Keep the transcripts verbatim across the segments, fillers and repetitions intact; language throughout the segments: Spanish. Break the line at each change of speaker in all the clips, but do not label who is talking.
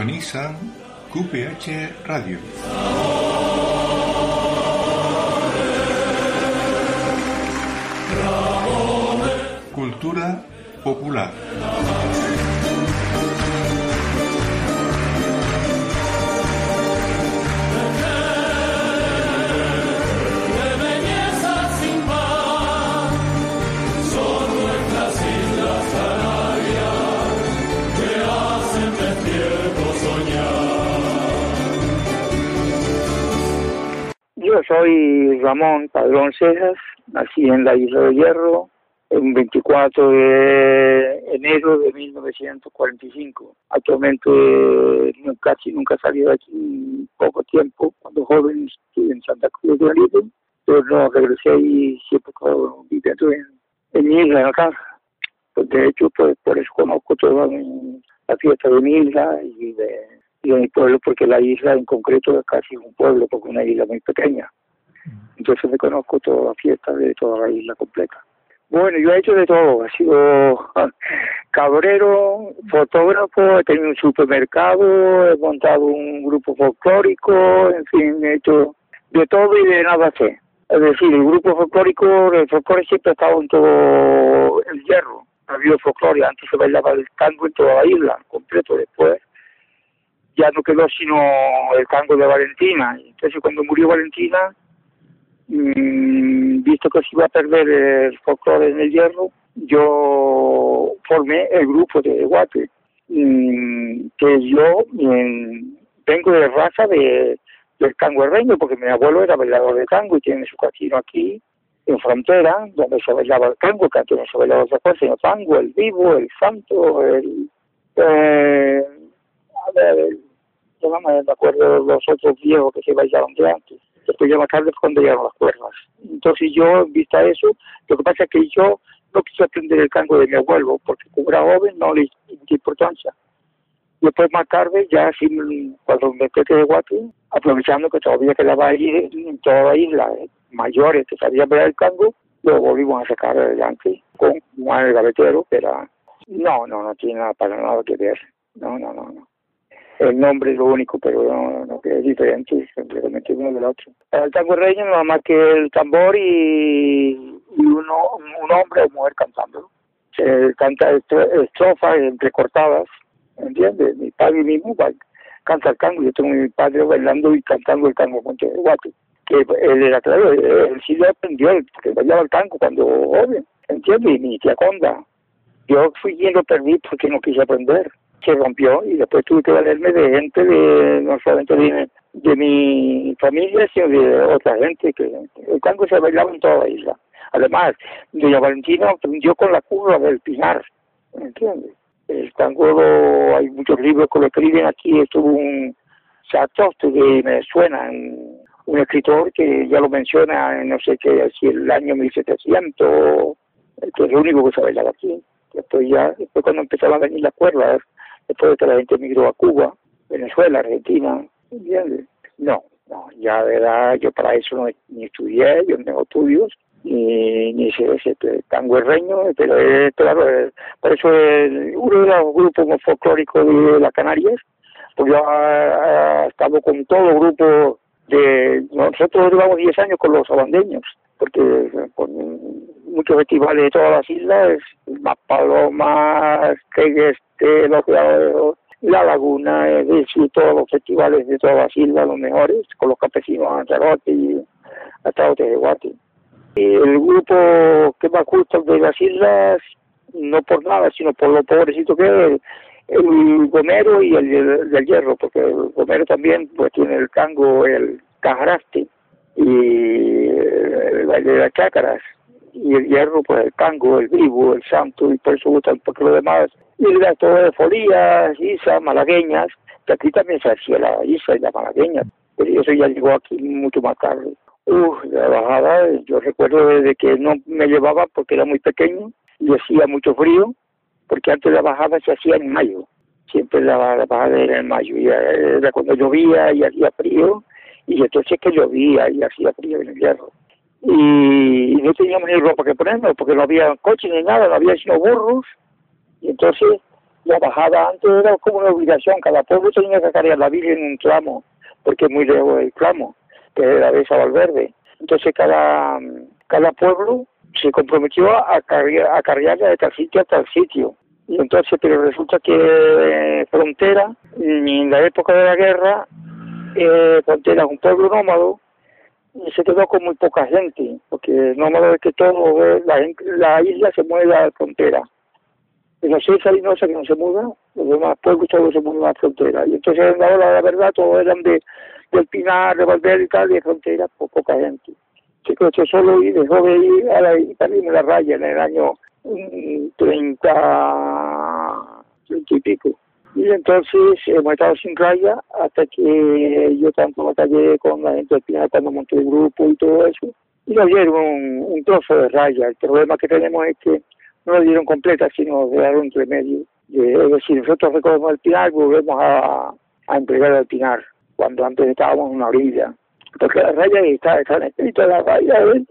Sintonizan Q P H Radio. Cultura popular.
Yo soy Ramón Padrón Cejas, nací en la Isla de Hierro el veinticuatro de enero de mil novecientos cuarenta y cinco. Actualmente no, casi nunca salí de aquí, poco tiempo, cuando joven estuve en Santa Cruz de Tenerife, pero no regresé y siempre estoy viviendo en, en mi isla, acá. Pues de hecho, pues, por eso conozco toda mi, la fiesta de mi isla y de, y de mi pueblo, porque la isla en concreto es casi un pueblo, porque es una isla muy pequeña. Entonces me conozco toda la fiesta de toda la isla completa. Bueno, yo he hecho de todo, he sido cabrero, fotógrafo, he tenido un supermercado, he montado un grupo folclórico, en fin, he hecho de todo y de nada sé. Es decir, el grupo folclórico, el folclore siempre ha estado en todo el Hierro, ha habido folclore, antes se bailaba el tango en toda la isla, completo, después ya no quedó sino el tango de Valentina, entonces cuando murió Valentina, Mm, visto que se iba a perder el folclore en el Hierro, yo formé el grupo de Guate, mm, que yo mm, vengo de raza de del tango herreño, porque mi abuelo era bailador de tango y tiene su casino aquí en Frontera, donde se bailaba el tango, que antes no se bailaba otra cosa, sino tango, el vivo, el santo, el eh, a ver, yo no me acuerdo de los otros viejos que se bailaban de antes. Después ya más tarde es cuando llegaron las cuerdas. Entonces yo, en vista de eso, lo que pasa es que yo no quise aprender el tango de mi abuelo, porque como era joven no le di importancia. Después más tarde, ya así, cuando me quedé de Guate, aprovechando que todavía quedaba ahí en toda la isla, eh, mayores que sabían bailar el tango, lo volvimos a sacar adelante con Juan el Gavetero, que era... No, no, no tiene nada para nada que ver. No, no, no, no. El nombre es lo único, pero no, no que es diferente, completamente uno del otro. El tango herreño nada más que el tambor y, y uno, un hombre o mujer cantando. Se canta estrofas entrecortadas, ¿entiendes? Mi padre mismo canta el tango, yo tengo a mi padre bailando y cantando el tango Monte de Guate, que él era claro, él, él sí lo aprendió, porque bailaba el tango cuando joven, ¿entiendes? Y mi tía Conda. Yo fui quien lo perdí porque no quise aprender. Se rompió y después tuve que valerme de gente de, no solamente de, de mi familia, sino de otra gente, que el tango se bailaba en toda la isla. Además, doña Valentina aprendió con la curva del Pinar, ¿entiendes? El tango, lo, hay muchos libros que lo escriben aquí, estuvo un Satoste que me suena, un, un escritor que ya lo menciona en no sé qué, si el año mil setecientos, que es lo único que se bailaba aquí. Después ya, después cuando empezaron a venir las cuerdas, después de que la gente emigró a Cuba, Venezuela, Argentina, ¿entiendes? No, no, ya de verdad yo para eso no ni estudié, yo no tengo estudios, ni, ni sé ese tango herreño, pero es, claro, es, por eso es uno de los grupos folclóricos de las Canarias, pues yo he estado con todo el grupo de, nosotros llevamos diez años con los sabandeños, porque con muchos festivales de todas las islas, más Palomas, que este, los Criaderos, La Laguna, es decir, todos los festivales de todas las islas, los mejores, con los campesinos Lanzarote y hasta de Guate. El grupo que más gusta de las islas, no por nada, sino por lo pobrecito que es, el Gomero y el del, del Hierro, porque el Gomero también pues tiene el tango, el cajaraste y el baile de las chácaras, y el Hierro pues el tango, el vivo, el santo, y por eso gustan, porque lo demás, y el resto de folías, isas, malagueñas, que aquí también se hacía la isa y la malagueña, pero eso ya llegó aquí mucho más tarde. Uf, la bajada, yo recuerdo desde que no me llevaba porque era muy pequeño y hacía mucho frío, porque antes la bajada se hacía en mayo, siempre la, la bajada era en mayo, y era cuando llovía y hacía frío, y entonces que llovía y hacía frío en el Hierro. Y no teníamos ni ropa que ponernos, porque no había coche ni nada, no había sino burros, y entonces La bajada antes era como una obligación, cada pueblo tenía que cargar la Virgen en un tramo, porque es muy lejos el tramo, que era de esa Valverde. Entonces cada, cada pueblo se comprometió a cargar, a cargarla de tal sitio a tal sitio. Y entonces, pero resulta que eh, Frontera, en la época de la guerra, eh, Frontera es un pueblo nómado, y se quedó con muy poca gente, porque nómado es que todo, eh, la, gente, la isla se mueve a la frontera. Pero si es Reynosa que no se muda, los demás pueblos todos se mudan a la frontera. Y entonces ahora la verdad todos eran de del Pinar, de Valverde y tal, de frontera, por poca gente. Se quedó solo y dejó de ir a la, y también la raya en el año um, treinta, treinta y pico. Y entonces hemos estado sin raya hasta que yo tanto batallé con la gente del Pinar cuando monté el grupo y todo eso. Y nos dieron un, un trozo de raya. El problema que tenemos es que no la dieron completa, sino dejaron entre medio. Es decir, nosotros recogemos el Pinar y volvemos a, a entregar el Pinar, cuando antes estábamos en una orilla. Porque la raya está, está escrita la raya de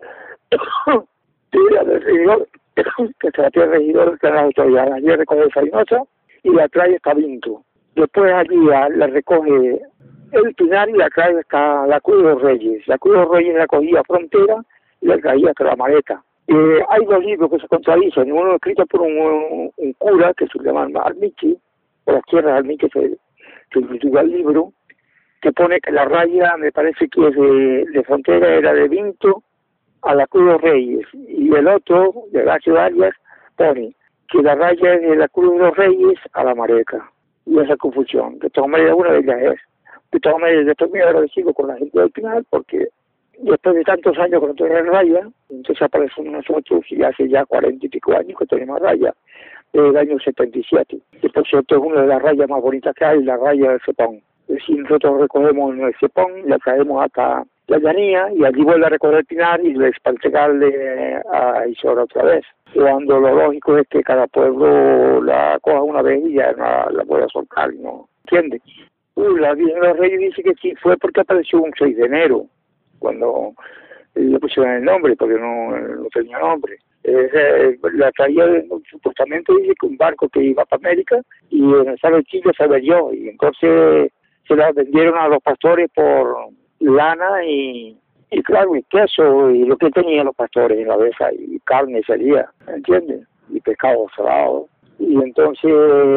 tierra del regidor, que es la tierra del regidor, que es la autoridad. Allí recoge Reynosa y la trae hasta Vinto. Después allí la recoge el Pinar y la trae hasta la Cruz de los Reyes. La Cruz de los Reyes la cogía Frontera y la traía hasta la Maleta. Eh, hay dos libros que se contradicen, uno escrito por un, un, un cura que se llama Armiche, por las tierras de Armiche se, se titula el libro, que pone que la raya, me parece que es de, de Frontera, era de Vinto a la Cruz de los Reyes, y el otro, de Horacio Arias, pone que la raya es de la Cruz de los Reyes a la Mareca, y esa confusión. De todas maneras, una de ellas es. De todas maneras, yo estoy muy agradecido con la gente del Pinar, porque después de tantos años que no tenemos raya, entonces aparecemos nosotros, y hace ya cuarenta y pico años que tenemos raya, desde el año setenta y siete. Que por cierto es una de las rayas más bonitas que hay, la raya del Cepón. Es decir, nosotros recogemos en el Cepón, la traemos hasta la llanía, y allí vuelve a recoger el Pinar y les para entregarle a Isora otra vez. Cuando lo lógico es que cada pueblo la coja una vez y ya no la, la pueda soltar, ¿no? ¿Entiendes? Uy, la Virgen de los Reyes dice que sí, fue porque apareció un seis de enero, cuando le pusieron el nombre, porque no, no tenía nombre. Eh, la traía, supuestamente dice que un barco que iba para América, y en el Salo de Chile se averió, y entonces se la vendieron a los pastores por lana y, y claro, y queso, y lo que tenían los pastores en la mesa, y carne salía, ¿entiendes? Y pescado salado. Y entonces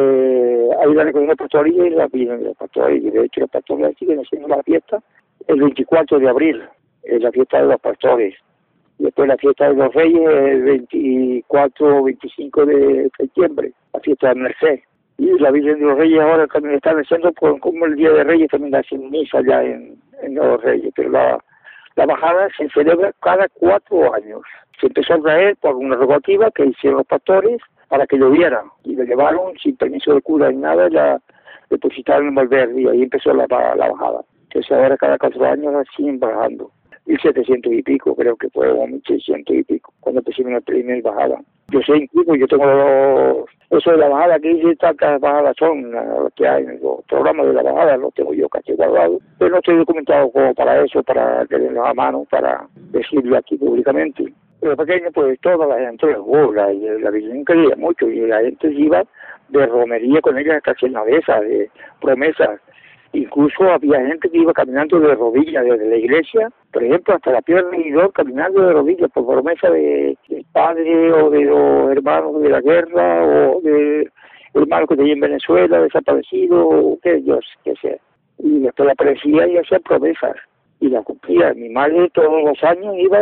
ahí la recogieron los pastores y la vienen los pastores, y de hecho los pastores siguen haciendo la fiesta el veinticuatro de abril, es la fiesta de los pastores. Después la fiesta de los Reyes el veinticuatro o veinticinco de septiembre, la fiesta de Merced. Y la Virgen de los Reyes ahora también están haciendo, por, como el Día de Reyes también hacen misa allá en, en los Reyes, pero la, la bajada se celebra cada cuatro años. Se empezó a traer por una rogativa que hicieron los pastores para que lloviera, y la llevaron sin permiso del cura ni nada, la depositaron en Valverde, y ahí empezó la, la bajada. Entonces ahora cada cuatro años la siguen bajando. mil setecientos y pico, creo que fue, o mil seiscientos y pico, cuando empezamos la primera bajada. Yo sé incluso, yo tengo los, eso de la bajada que dice, tantas bajadas son las que hay en los programas de la bajada, los tengo yo casi guardados, pero no estoy documentado como para eso, para tenerlos a mano, para decirlo aquí públicamente. Pero pequeño, pues toda la gente les gusta, y la Virgen quería mucho, y la gente iba de romería con ella hasta llena de esas, de promesas. Incluso había gente que iba caminando de rodillas desde la iglesia, por ejemplo, hasta la piedra del regidor, caminando de rodillas por promesa de, del padre o de los hermanos de la guerra o de hermanos que tenían en Venezuela, desaparecidos, o que Dios, que sea. Y después aparecía y hacía promesas y las cumplía. Mi madre todos los años iba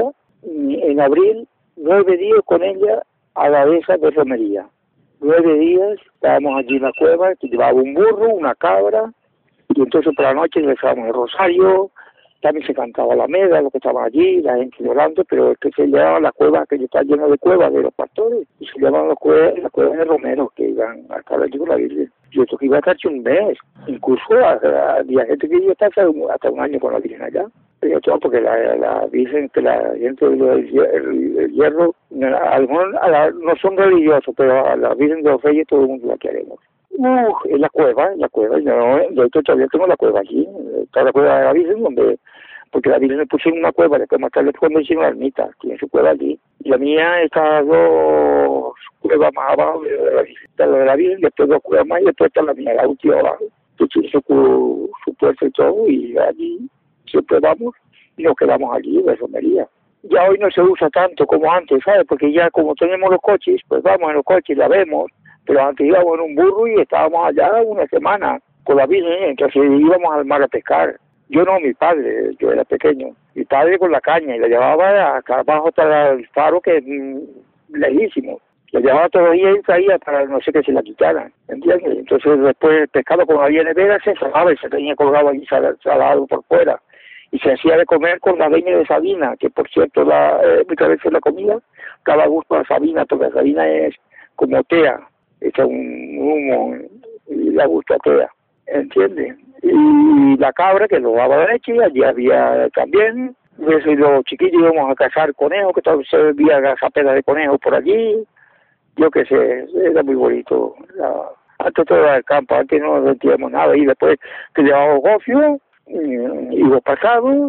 en abril, nueve días con ella a la dehesa de romería. Nueve días, estábamos allí en la cueva, que llevaba un burro, una cabra, y entonces por la noche rezábamos el rosario, también se cantaba la meda, los que estaban allí, la gente llorando, pero es que se llamaban las cuevas, que está lleno de cuevas de los pastores, y se llamaban las cuevas, las cuevas de romeros, que iban a estar allí con la Virgen. Yo creo que iba a estar un mes, incluso había gente que iba a estar hasta un, hasta un año con la Virgen allá. Pero todo porque la, la Virgen, que la gente del el, el hierro, algunos no son religiosos, pero a la Virgen de los Reyes todo el mundo la queremos. Uh, en la cueva, en la cueva, yo, yo todavía tengo la cueva aquí, está la cueva de la Virgen, donde, porque la Virgen me puso en una cueva, después más tarde cuando hicieron la ermita, tiene su cueva allí, Y la mía está dos cuevas más abajo de la Virgen, está la de la Virgen, después dos cuevas más y después está la mía, la última abajo. Que tiene su, su puerta y todo, y allí siempre vamos y nos quedamos allí en la romería. Ya hoy no se usa tanto como antes, ¿sabes? Porque ya como tenemos los coches, pues vamos en los coches, la vemos, pero antes íbamos en un burro y estábamos allá una semana con la Virgen, entonces íbamos al mar a pescar. Yo no, mi padre, yo era pequeño. Mi padre con la caña y la llevaba acá abajo hasta el faro, que es mmm, lejísimo. La llevaba todos los días y traía para no sé qué se la quitaran, ¿entiendes? Entonces después el pescado, como había nevera, se salaba y se tenía colgado allí salado por fuera. Y se hacía de comer con la leña de Sabina, que por cierto, la, eh, muchas veces la comida daba gusto a Sabina, porque la Sabina es como tea, echa un humo y da gusto a tea, ¿entiendes? Y la cabra que lo daba leche, allí había también, pues, los chiquillos íbamos a cazar conejos, que todavía se veía gazapedas de conejos por allí, yo qué sé, era muy bonito. La, antes todo era el campo, antes no sentíamos nada, y después que llevábamos gofio, y los pasados,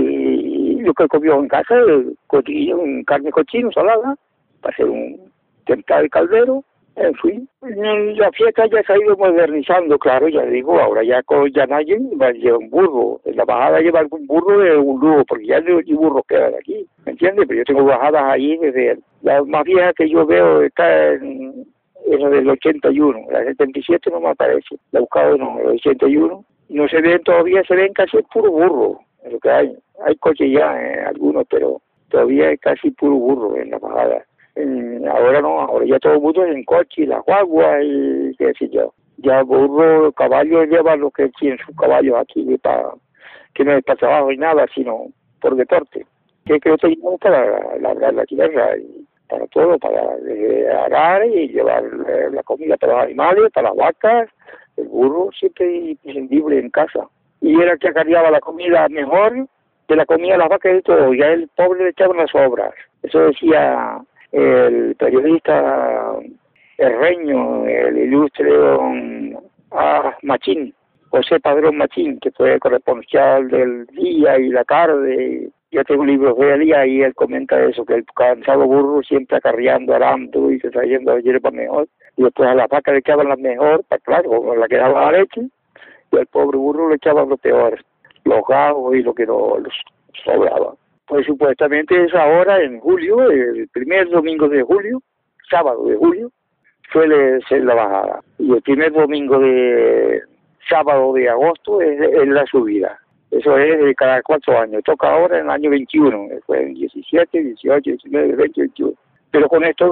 y lo que comió en casa, el cotillo, un carne cochino, salada, para hacer un tentar de caldero, en fin. La fiesta ya se ha ido modernizando, claro, ya digo, ahora ya con ya nadie lleva un burro, en la bajada lleva un burro de un lujo, porque ya no hay burros que hay aquí, ¿me entiendes? Pero yo tengo bajadas ahí desde, la más vieja que yo veo está en, en la del ochenta y uno, la del setenta y siete no me aparece, la he buscado no, la del ochenta y uno, no se ven todavía, se ven casi puro burro, es lo que hay, hay coches ya, eh, algunos, pero todavía es casi puro burro en la bajada. Eh, ahora no, ahora ya todo el mundo es en coche, la guagua y qué sé yo. Ya burro, caballos llevan los que tienen sus caballos aquí, para que no es para trabajo y nada, sino por deporte. Que creo que llevamos para labrar la tierra y para todo, para eh, arar y llevar eh, la comida para los animales, para las vacas. El burro siempre imprescindible en casa. Y era el que acarreaba la comida mejor de la comida de las vacas y todo. Ya el pobre le echaban las obras. Eso decía el periodista herreño, el ilustre don ah, Machín, José Padrón Machín, que fue corresponsal del día y la tarde. Yo tengo un libro de él y ahí él comenta eso, que el cansado burro siempre acarreando, arando y trayendo la hierba mejor. Y después a las vacas le echaban las mejor, para claro, como la que daba la leche, y al pobre burro le echaban lo peor, los gajos y lo que no los sobraba. Pues supuestamente es ahora en julio, el primer domingo de julio, sábado de julio, suele ser la bajada. Y el primer domingo de sábado de agosto es, es la subida. Eso es de cada cuatro años. Toca ahora en el año veintiuno, fue en diecisiete, dieciocho, diecinueve, veinte, veintiuno. Pero con esto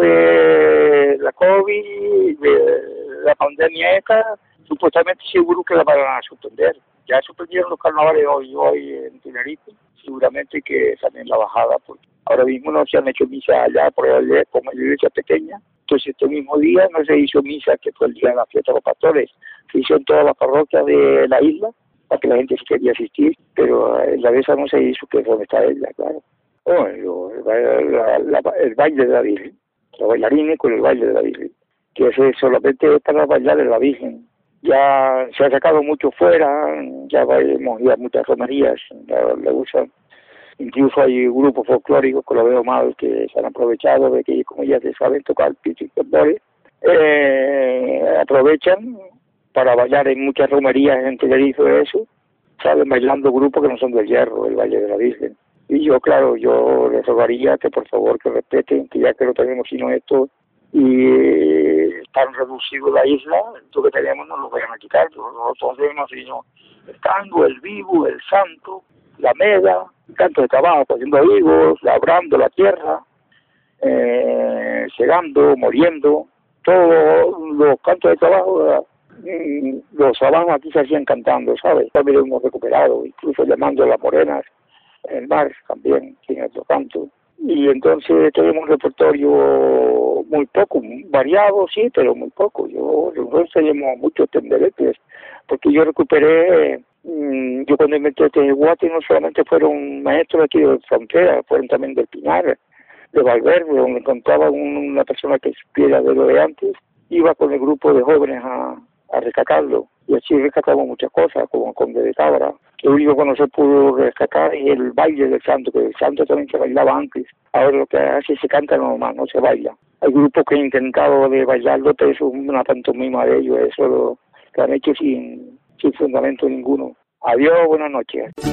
de la COVID, de la pandemia esta, supuestamente seguro que la van a suspender. Ya suspendieron los carnavales hoy, hoy en Tenerife, seguramente que también la bajada, porque ahora mismo no se han hecho misa allá, por allá, como la iglesia pequeña. Entonces este mismo día no se hizo misa, que fue el día de la fiesta de los pastores. Se hizo en todas las parroquias de la isla, para que la gente sí quería asistir, pero en la mesa no se hizo, que es donde está ella, claro. Bueno, el, la, la, el baile de la Virgen, los bailarines con el baile de la Virgen, que ese solamente es para bailar de la Virgen. Ya se ha sacado mucho fuera, ya hemos ido a muchas romerías, ya le usan. Incluso hay grupos folclóricos que lo veo mal, que se han aprovechado de que como ya se saben tocar picho y tambores, eh, aprovechan para bailar en muchas romerías en Tenerife, eso, saben, bailando grupos que no son del Hierro, el baile de la Virgen. Y yo, claro, yo les rogaría que por favor que respeten, que ya que no tenemos sino esto, y tan reducido la isla, esto que tenemos no lo vayan a quitar, nosotros tenemos sino el tango, el vivo, el santo, la meda, canto de trabajo, haciendo higos, labrando la tierra, eh, segando, moliendo, todos los cantos de trabajo, eh, los trabajos aquí se hacían cantando, ¿sabes? También lo hemos recuperado, incluso llamando a las morenas, en el mar también, tiene otro canto. Y entonces tenemos un repertorio muy poco, variado, sí, pero muy poco. Yo, nosotros tenemos muchos tenderetes, porque yo recuperé, mmm, yo cuando inventé este guate no solamente fueron maestros aquí de frontera, fueron también del Pinar, de Valverde, donde encontraba un, una persona que supiera de lo de antes, iba con el grupo de jóvenes a, a rescatarlo. Y así rescatamos muchas cosas, como el Conde de Cabra. Lo único que no se pudo rescatar es el baile del santo, que el santo también se bailaba antes. Ahora lo que hace es se canta nomás, no se baila. Hay grupos que han intentado de bailarlo, pero eso es una pantomima de ellos, eso lo, lo han hecho sin, sin fundamento ninguno. Adiós, buenas noches.